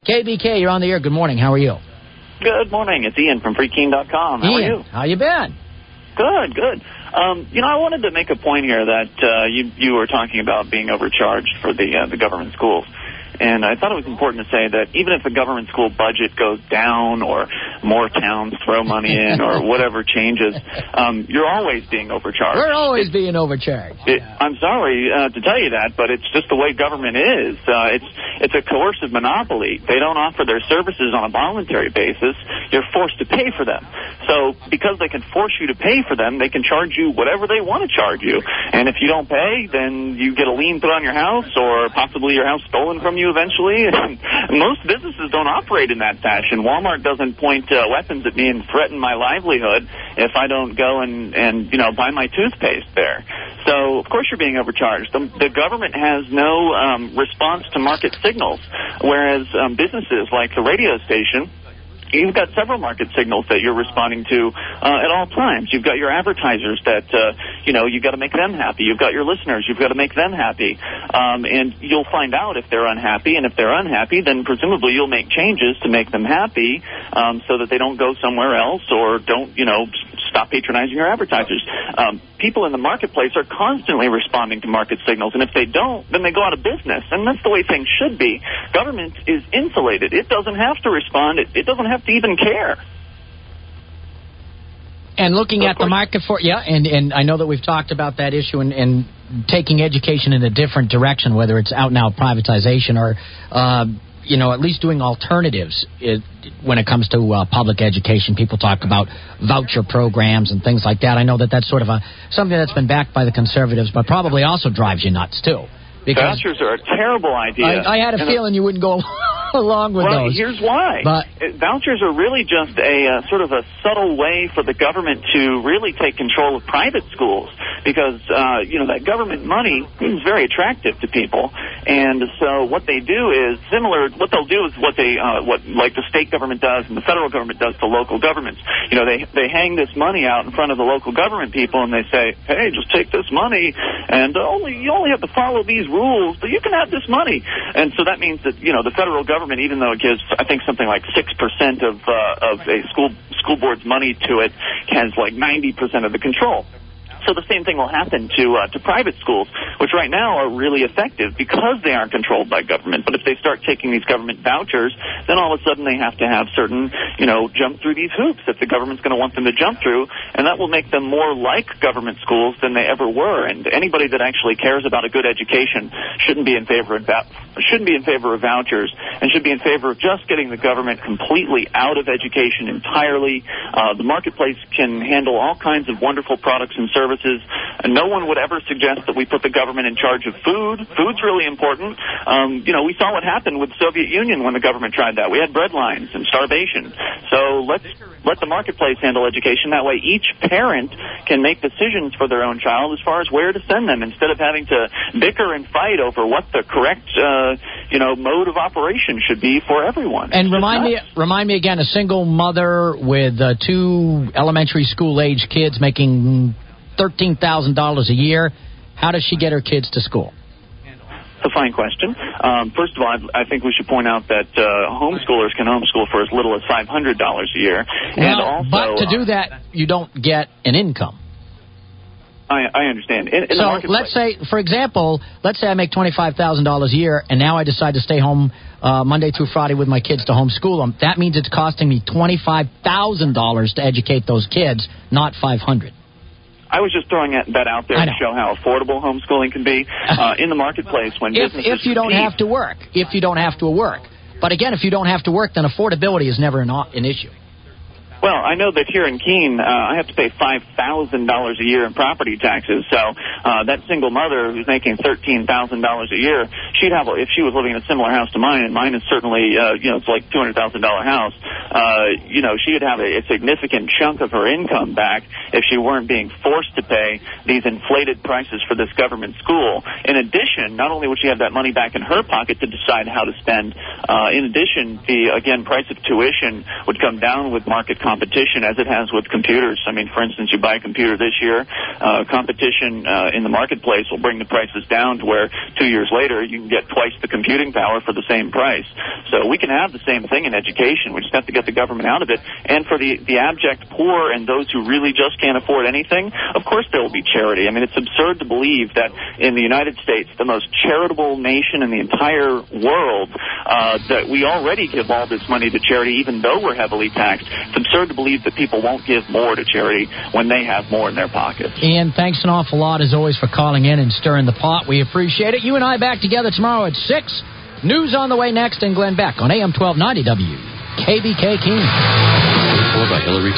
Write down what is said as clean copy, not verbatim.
KBK, you're on the air. Good morning. How are you? Good morning. It's Ian from FreeKeen.com. How are you? How you been? Good. I wanted to make a point here that you were talking about being overcharged for the government schools. And I thought it was important to say that even if the government school budget goes down or more towns throw money in or whatever changes, you're always being overcharged. We're always being overcharged. I'm sorry to tell you that, but it's just the way government is. It's a coercive monopoly. They don't offer their services on a voluntary basis. You're forced to pay for them. So because they can force you to pay for them, they can charge you whatever they want to charge you. And if you don't pay, then you get a lien put on your house or possibly your house stolen from you eventually. Most businesses don't operate in that fashion. Walmart doesn't point weapons at me and threaten my livelihood if I don't go and buy my toothpaste there. So, of course, you're being overcharged. The government has no response to market signals, whereas businesses like the radio station, you've got several market signals that you're responding to at all times. You've got your advertisers that, you've got to make them happy. You've got your listeners. You've got to make them happy. And you'll find out if they're unhappy. And if they're unhappy, then presumably you'll make changes to make them happy so that they don't go somewhere else or don't, stop patronizing your advertisers. People in the marketplace are constantly responding to market signals. And if they don't, then they go out of business. And that's the way things should be. Government is insulated. It doesn't have to respond. It doesn't have to even care. And looking at the market for, and I know that we've talked about that issue and taking education in a different direction, whether it's out-and-out privatization or, at least doing alternatives when it comes to public education. People talk about voucher programs and things like that. I know that that's sort of something that's been backed by the conservatives, but probably also drives you nuts, too. Because vouchers are a terrible idea. I had a feeling you wouldn't go along with those. Well, here's why. Vouchers are really just a sort of a subtle way for the government to really take control of private schools because, that government money is very attractive to people. And so what they do is similar. What they'll do is what the state government does and the federal government does to local governments. They hang this money out in front of the local government people and they say, hey, just take this money and you only have to follow these rules, but you can have this money. And so that means that, the federal government, even though it gives, I think, something like 6% of a school board's money to it, has like 90% of the control. So the same thing will happen to private schools, which right now are really effective because they aren't controlled by government. But if they start taking these government vouchers, then all of a sudden they have to have certain, jump through these hoops that the government's going to want them to jump through, and that will make them more like government schools than they ever were. And anybody that actually cares about a good education shouldn't be in favor of vouchers and should be in favor of just getting the government completely out of education entirely. The marketplace can handle all kinds of wonderful products and services. And no one would ever suggest that we put the government in charge of food. Food's really important. We saw what happened with the Soviet Union when the government tried that. We had bread lines and starvation. So let's let the marketplace handle education. That way each parent can make decisions for their own child as far as where to send them instead of having to bicker and fight over what the correct mode of operation should be for everyone. And remind me again, a single mother with 2 elementary school-age kids making $13,000 a year. How does she get her kids to school? It's a fine question. First of all, I think we should point out that homeschoolers can homeschool for as little as $500 a year. But to do that, you don't get an income. I understand. So let's say, for example, I make $25,000 a year, and now I decide to stay home Monday through Friday with my kids to homeschool them. That means it's costing me $25,000 to educate those kids, not $500. I was just throwing that out there to show how affordable homeschooling can be in the marketplace when if you don't have to work. If you don't have to work. But again, if you don't have to work, then affordability is never an issue. Well, I know that here in Keene, I have to pay $5,000 a year in property taxes. So that single mother who's making $13,000 a year, she'd have, if she was living in a similar house to mine, and mine is certainly, it's like $200,000 house, she'd have a significant chunk of her income back if she weren't being forced to pay these inflated prices for this government school. In addition, not only would she have that money back in her pocket to decide how to spend, in addition, the, again, price of tuition would come down with market competition as it has with computers. I mean, for instance, you buy a computer this year, competition in the marketplace will bring the prices down to where 2 years later you can get twice the computing power for the same price. So we can have the same thing in education. We just have to get the government out of it. And for the abject poor and those who really just can't afford anything, of course there will be charity. I mean, it's absurd to believe that in the United States, the most charitable nation in the entire world, that we already give all this money to charity even though we're heavily taxed. It's absurd to believe that people won't give more to charity when they have more in their pockets. Ian, thanks an awful lot as always for calling in and stirring the pot. We appreciate it. You and I back together tomorrow at 6. News on the way next, and Glenn Beck on AM 1290 WKBK King.